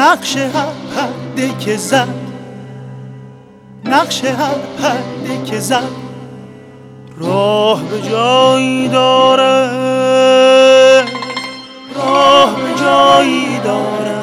نقش هر پرده که زد، نقش هر پرده که زد راه به جایی داره، راه به جایی داره.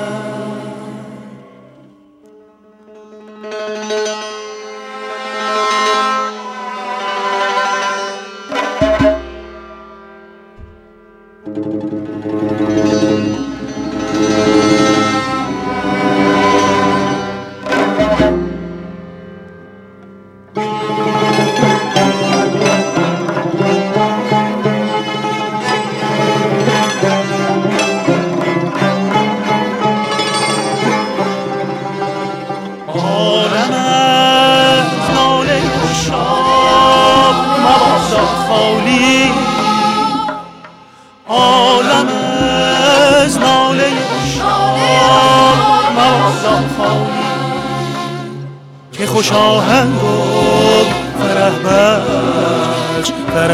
عالم از ناله شام مبادا خالی، که خوش آهنگ و فرح بخش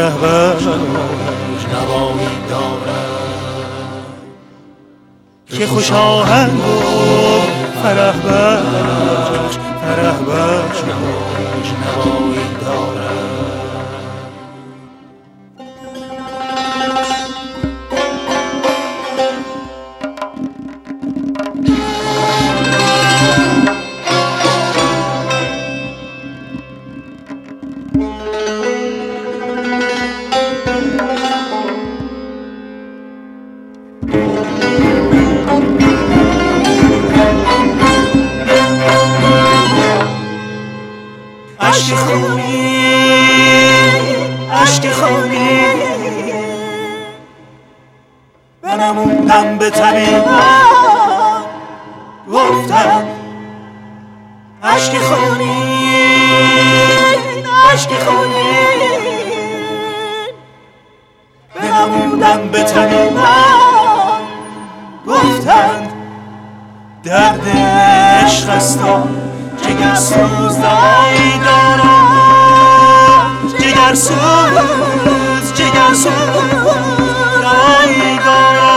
نوایی دارد، که خوش آهنگ و فرح بخش نوایی دارد. عشق خونی بنموندم به طبیبان گفتم، عشق خونی بنموندم به طبیبان گفتم، درد عشق است و جگرسوز دایی دارم، جگرسوز دایی دارم.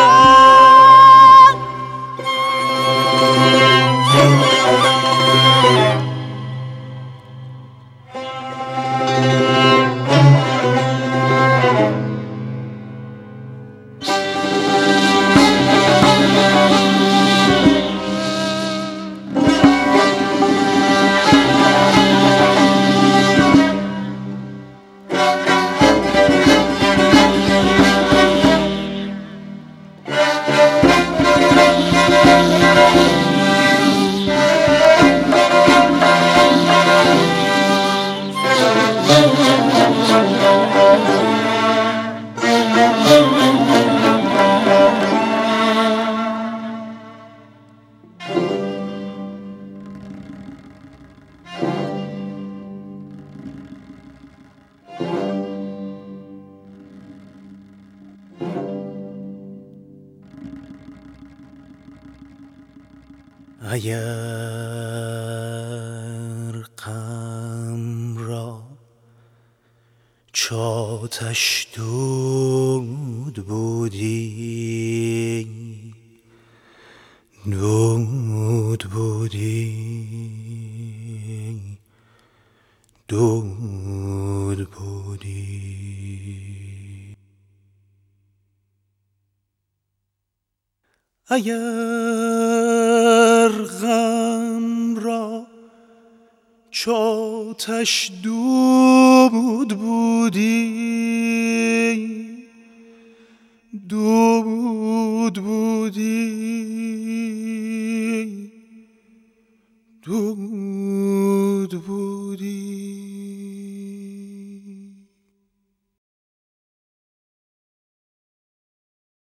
اگر غم را چاتش دود بودی، دود بودی. اگر غم را چاتش دود بودی، دود بودی.